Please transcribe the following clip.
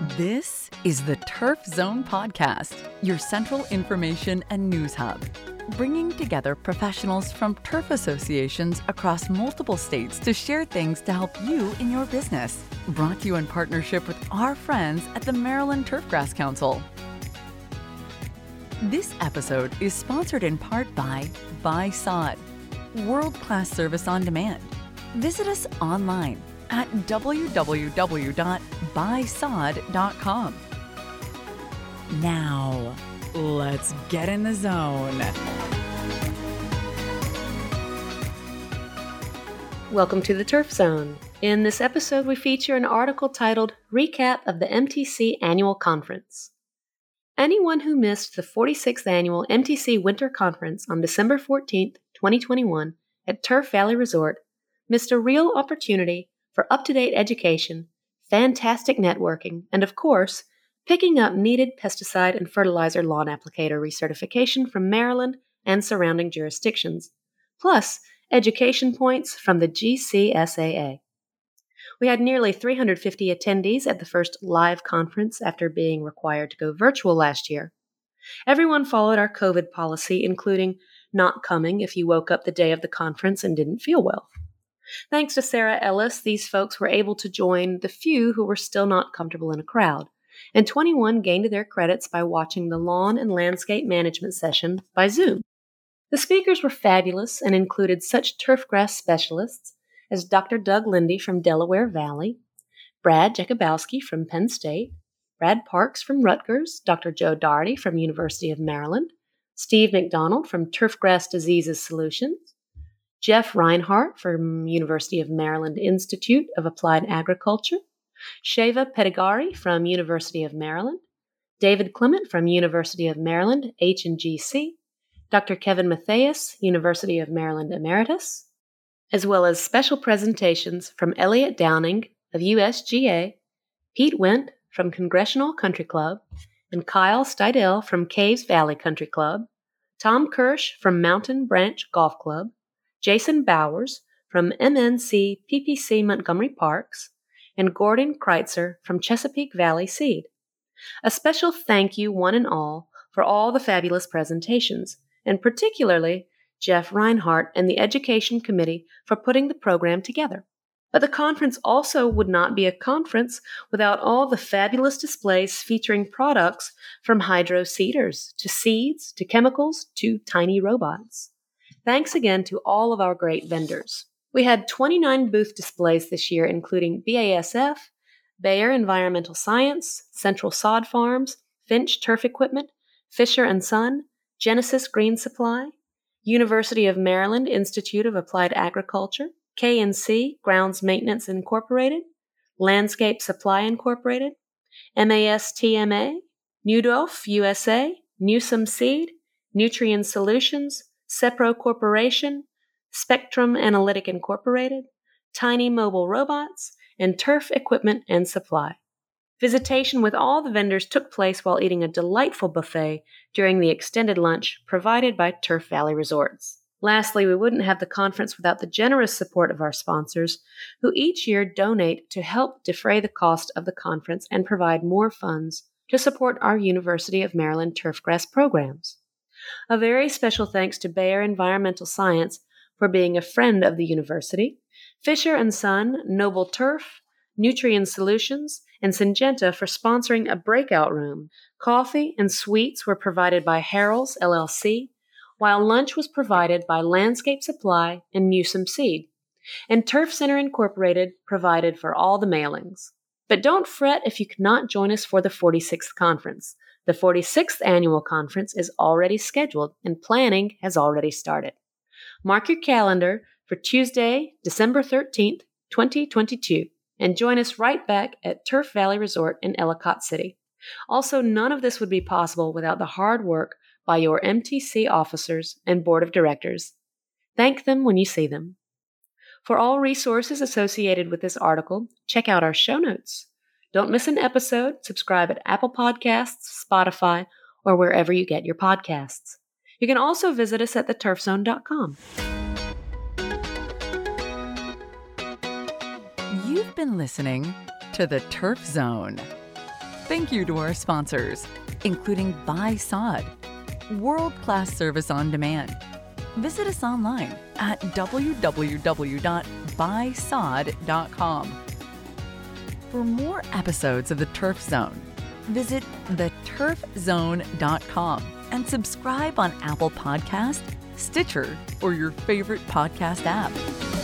This is the Turf Zone Podcast, your central information and news hub, bringing together professionals from turf associations across multiple states to share things to help you in your business. Brought to you in partnership with our friends at the Maryland Turfgrass Council. This episode is sponsored in part by Sod, world-class service on demand. Visit us online at www.buysod.com. Now, let's get in the zone. Welcome to the Turf Zone. In this episode, we feature an article titled Recap of the MTC Annual Conference. Anyone who missed the 46th Annual MTC Winter Conference on December 14th, 2021 at Turf Valley Resort missed a real opportunity for up-to-date education, fantastic networking, and of course, picking up needed pesticide and fertilizer lawn applicator recertification from Maryland and surrounding jurisdictions, plus education points from the GCSAA. We had nearly 350 attendees at the first live conference after being required to go virtual last year. Everyone followed our COVID policy, including not coming if you woke up the day of the conference and didn't feel well. Thanks to Sarah Ellis, these folks were able to join the few who were still not comfortable in a crowd, and 21 gained their credits by watching the lawn and landscape management session by Zoom. The speakers were fabulous and included such turfgrass specialists as Dr. Doug Lindy from Delaware Valley, Brad Jakubowski from Penn State, Brad Parks from Rutgers, Dr. Joe Doherty from University of Maryland, Steve McDonald from Turfgrass Diseases Solutions, Jeff Reinhart from University of Maryland Institute of Applied Agriculture, Sheva Pedigari from University of Maryland, David Clement from University of Maryland H&GC, Dr. Kevin Mathias, University of Maryland Emeritus, as well as special presentations from Elliot Downing of USGA, Pete Wendt from Congressional Country Club, and Kyle Steidel from Caves Valley Country Club, Tom Kirsch from Mountain Branch Golf Club, Jason Bowers from MNC PPC Montgomery Parks, and Gordon Kreitzer from Chesapeake Valley Seed. A special thank you, one and all, for all the fabulous presentations, and particularly Jeff Reinhart and the Education Committee for putting the program together. But the conference also would not be a conference without all the fabulous displays featuring products from hydro seeders, to seeds, to chemicals, to tiny robots. Thanks again to all of our great vendors. We had 29 booth displays this year, including BASF, Bayer Environmental Science, Central Sod Farms, Finch Turf Equipment, Fisher & Son, Genesis Green Supply, University of Maryland Institute of Applied Agriculture, K&C Grounds Maintenance Incorporated, Landscape Supply Incorporated, MASTMA, Newdolf USA, Newsome Seed, Nutrien Solutions, Sepro Corporation, Spectrum Analytic Incorporated, Tiny Mobile Robots, and Turf Equipment and Supply. Visitation with all the vendors took place while eating a delightful buffet during the extended lunch provided by Turf Valley Resorts. Lastly, we wouldn't have the conference without the generous support of our sponsors, who each year donate to help defray the cost of the conference and provide more funds to support our University of Maryland turfgrass programs. A very special thanks to Bayer Environmental Science for being a friend of the university, Fisher & Son, Noble Turf, Nutrien Solutions, and Syngenta for sponsoring a breakout room. Coffee and sweets were provided by Harrell's LLC, while lunch was provided by Landscape Supply and Newsome Seed, and Turf Center Incorporated provided for all the mailings. But don't fret if you cannot join us for the 46th conference. The 46th Annual Conference is already scheduled and planning has already started. Mark your calendar for Tuesday, December 13th, 2022, and join us right back at Turf Valley Resort in Ellicott City. Also, none of this would be possible without the hard work by your MTC officers and board of directors. Thank them when you see them. For all resources associated with this article, check out our show notes. Don't miss an episode. Subscribe at Apple Podcasts, Spotify, or wherever you get your podcasts. You can also visit us at theturfzone.com. You've been listening to the Turf Zone. Thank you to our sponsors, including Buy Sod, world-class service on demand. Visit us online at www.buysod.com. For more episodes of The Turf Zone, visit theturfzone.com and subscribe on Apple Podcast, Stitcher, or your favorite podcast app.